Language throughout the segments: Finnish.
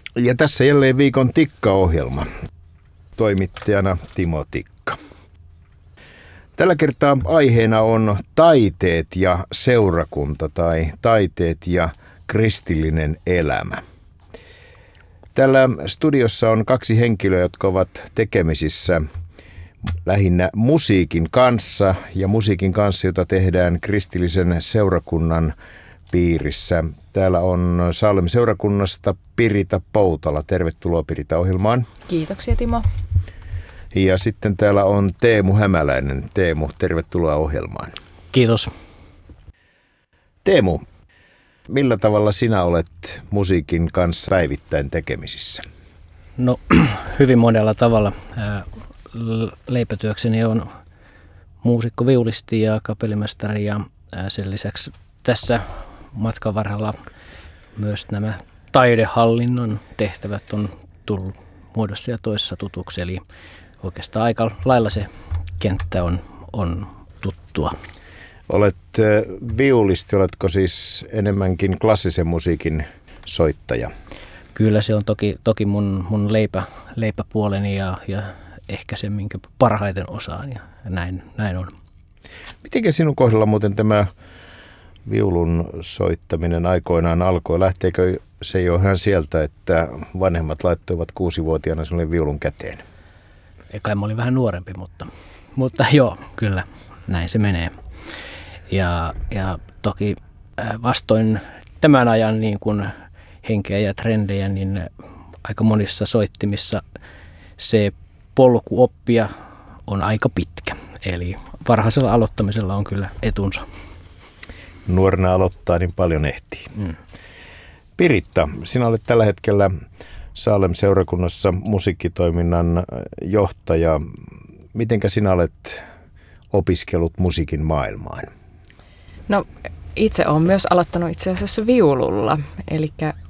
Ja tässä jälleen viikon Tikka-ohjelma. Toimittajana Timo Tikka. Tällä kertaa aiheena on taiteet ja seurakunta tai taiteet ja kristillinen elämä. Täällä studiossa on kaksi henkilöä, jotka ovat tekemisissä lähinnä musiikin kanssa ja musiikin kanssa, jota tehdään kristillisen seurakunnan piirissä. Täällä on Salem-seurakunnasta Pirita Poutala. Tervetuloa Pirita ohjelmaan. Kiitoksia Timo. Ja sitten täällä on Teemu Hämäläinen. Teemu, tervetuloa ohjelmaan. Kiitos. Teemu, millä tavalla sinä olet musiikin kanssa päivittäin tekemisissä? No hyvin monella tavalla. Leipätyökseni on muusikko, viulisti ja kapellimestari ja sen lisäksi tässä matkan varrella myös nämä taidehallinnon tehtävät on tullut muodossa ja toisessa tutuksi. Eli oikeastaan aika lailla se kenttä on tuttua. Olet viulisti, oletko siis enemmänkin klassisen musiikin soittaja? Kyllä se on toki mun leipäpuoleni ja ehkä se, minkä parhaiten osaan ja näin on. Mitenkä sinun kohdalla muuten tämä viulun soittaminen aikoinaan alkoi? Lähteekö se jo ihan sieltä, että vanhemmat laittoivat 6-vuotiaana sinulle viulun käteen? Kai mä olin vähän nuorempi, mutta joo, kyllä näin se menee. Ja toki vastoin tämän ajan niin kuin henkeä ja trendejä, niin aika monissa soittimissa se polku oppia on aika pitkä. Eli varhaisella aloittamisella on kyllä etunsa. Nuorena aloittaa, niin paljon ehtii. Piritta, sinä olet tällä hetkellä Salem-seurakunnassa musiikkitoiminnan johtaja. Mitenkä sinä olet opiskellut musiikin maailmaan? No itse olen myös aloittanut itse asiassa viululla. Eli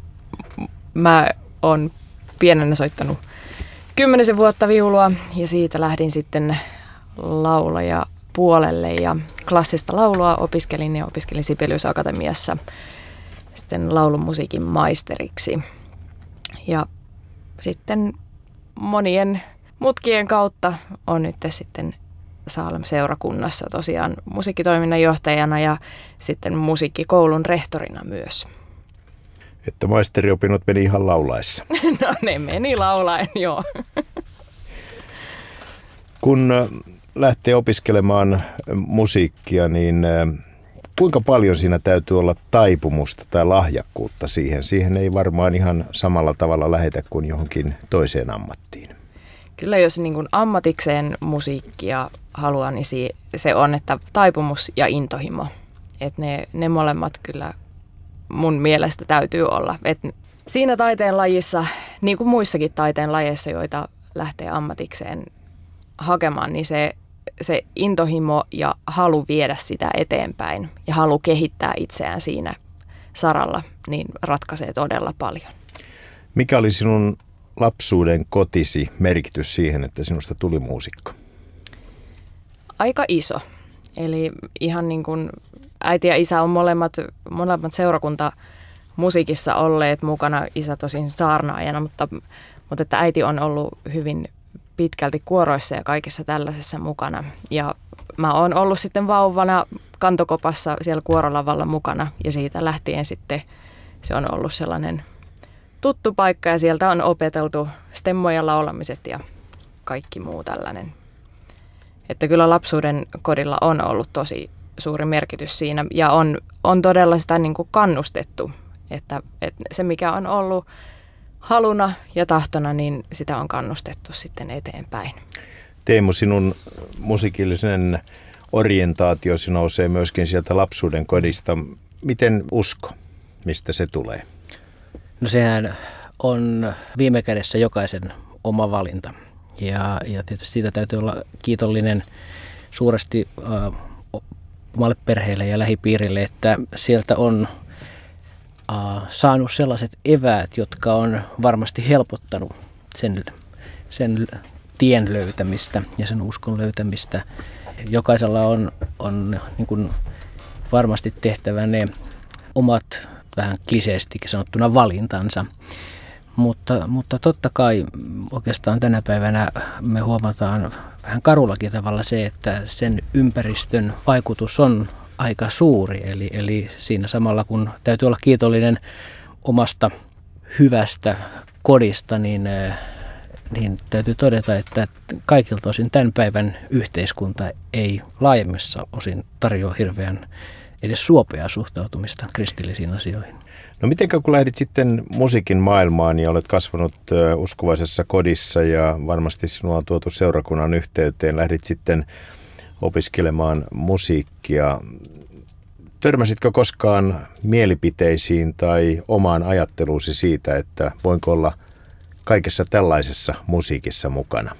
mä oon pienenä soittanut 10 vuotta viulua ja siitä lähdin sitten laulaja puolelle ja klassista laulua opiskelin Sibelius Akatemiassa sitten laulumusiikin maisteriksi. Ja sitten monien mutkien kautta on nyt sitten Salem-seurakunnassa tosiaan musiikkitoiminnan johtajana ja sitten musiikkikoulun rehtorina myös. Että maisteriopinnot meni ihan laulaessa. No ne meni laulaen, joo. Kun lähtee opiskelemaan musiikkia, niin kuinka paljon siinä täytyy olla taipumusta tai lahjakkuutta siihen? Siihen ei varmaan ihan samalla tavalla lähetä kuin johonkin toiseen ammattiin. Kyllä jos niin kuin ammatikseen musiikkia haluaa, niin se on, että taipumus ja intohimo. Että ne molemmat kyllä mun mielestä täytyy olla. Et siinä taiteen lajissa, niin kuin muissakin taiteen lajeissa, joita lähtee ammatikseen hakemaan, niin se intohimo ja halu viedä sitä eteenpäin ja halu kehittää itseään siinä saralla, niin ratkaisee todella paljon. Mikä oli sinun lapsuuden kotisi merkitys siihen, että sinusta tuli muusikko? Aika iso. Eli ihan niin kuin äiti ja isä on molemmat seurakuntamusiikissa olleet mukana. Isä tosin saarnaajana, mutta että äiti on ollut hyvin pitkälti kuoroissa ja kaikessa tällaisessa mukana. Ja mä oon ollut sitten vauvana kantokopassa siellä kuorolavalla mukana ja siitä lähtien sitten se on ollut sellainen tuttu paikka ja sieltä on opeteltu stemmoja, laulamiset ja kaikki muu tällainen. Että kyllä lapsuuden kodilla on ollut tosi suuri merkitys siinä ja on todella sitä niin kuin kannustettu, että se mikä on ollut haluna ja tahtona, niin sitä on kannustettu sitten eteenpäin. Teemu, sinun musiikillisen orientaatiosi nousee myöskin sieltä lapsuuden kodista. Miten usko, mistä se tulee? No sehän on viime kädessä jokaisen oma valinta. Ja tietysti siitä täytyy olla kiitollinen suuresti omalle perheelle ja lähipiirille, että sieltä on saanut sellaiset eväät, jotka on varmasti helpottanut sen tien löytämistä ja sen uskon löytämistä. Jokaisella on niin kuin varmasti tehtävä ne omat vähän kliseestikin sanottuna valintansa. Mutta totta kai oikeastaan tänä päivänä me huomataan vähän karullakin tavalla se, että sen ympäristön vaikutus on aika suuri. Eli siinä samalla kun täytyy olla kiitollinen omasta hyvästä kodista, niin täytyy todeta, että kaikilta osin tämän päivän yhteiskunta ei laajemmissa osin tarjoa hirveän edes suopeaa suhtautumista kristillisiin asioihin. No mitenkä kun lähdit sitten musiikin maailmaan ja olet kasvanut uskovaisessa kodissa ja varmasti sinua on tuotu seurakunnan yhteyteen, lähdit sitten opiskelemaan musiikkia. Törmäsitkö koskaan mielipiteisiin tai omaan ajatteluusi siitä, että voinko olla kaikessa tällaisessa musiikissa mukana?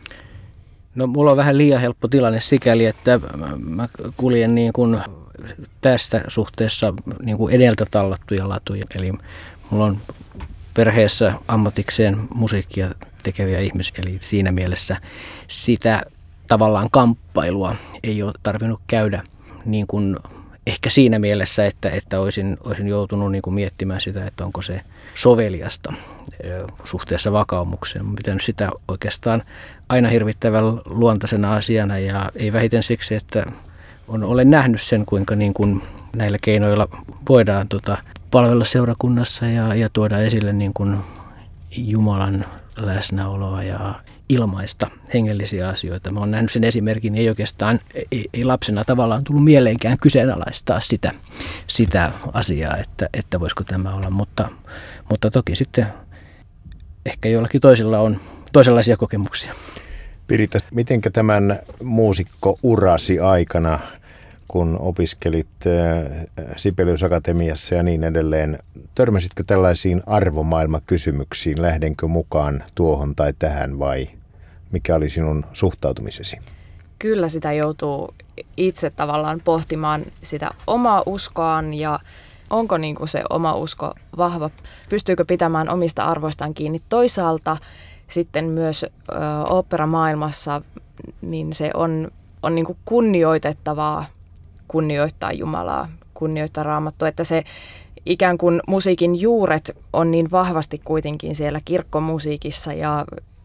No mulla on vähän liian helppo tilanne sikäli, että mä kuljen niin kuin tästä suhteessa niin kuin edeltä tallattuja latuja. Eli mulla on perheessä ammatikseen musiikkia tekeviä ihmisiä, eli siinä mielessä sitä tavallaan kamppailua ei ole tarvinnut käydä niin kuin ehkä siinä mielessä, että olisin joutunut niin kuin miettimään sitä, että onko se soveliasta suhteessa vakaumukseen. Olen pitänyt sitä oikeastaan aina hirvittävän luontaisena asiana ja ei vähiten siksi, että olen nähnyt sen, kuinka niin kuin näillä keinoilla voidaan palvella seurakunnassa ja tuoda esille niin kuin Jumalan läsnäoloa ja ilmaista hengellisiä asioita. Mä oon nähnyt sen esimerkin, ei oikeastaan ei lapsena tavallaan tullut mieleenkään kyseenalaistaa sitä asiaa, että voisiko tämä olla, mutta toki sitten ehkä jollakin toisilla on toisenlaisia kokemuksia. Pirita, mitenkä tämän muusikkourasi aikana, kun opiskelit Sibelius Akatemiassa ja niin edelleen, törmäsitkö tällaisiin arvomaailmakysymyksiin? Lähdenkö mukaan tuohon tai tähän vai mikä oli sinun suhtautumisesi? Kyllä sitä joutuu itse tavallaan pohtimaan sitä omaa uskoaan ja onko niin kuin se oma usko vahva, pystyykö pitämään omista arvoistaan kiinni. Toisaalta sitten myös oopperamaailmassa niin se on niin kuin kunnioitettavaa kunnioittaa Jumalaa, kunnioittaa Raamattua, että se ikään kuin musiikin juuret on niin vahvasti kuitenkin siellä kirkkomusiikissa ja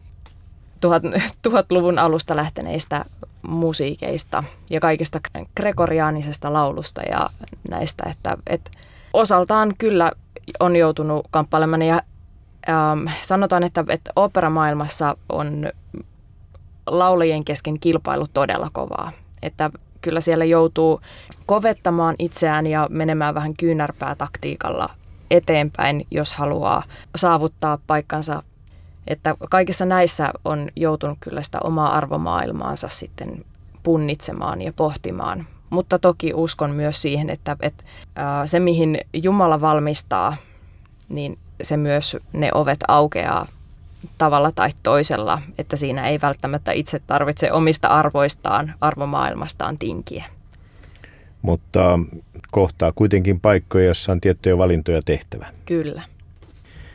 1000-luvun alusta lähteneistä musiikeista ja kaikista gregoriaanisesta laulusta ja näistä, että osaltaan kyllä on joutunut kamppailemaan ja sanotaan, että oopperamaailmassa on laulajien kesken kilpailu todella kovaa, että kyllä siellä joutuu kovettamaan itseään ja menemään vähän kyynärpää taktiikalla eteenpäin, jos haluaa saavuttaa paikkansa. Että kaikissa näissä on joutunut kyllä sitä omaa arvomaailmaansa sitten punnitsemaan ja pohtimaan. Mutta toki uskon myös siihen, että se mihin Jumala valmistaa, niin se myös ne ovet aukeaa tavalla tai toisella, että siinä ei välttämättä itse tarvitse omista arvoistaan, arvomaailmastaan tinkiä. Mutta kohtaa kuitenkin paikkoja, joissa on tiettyjä valintoja tehtävä. Kyllä.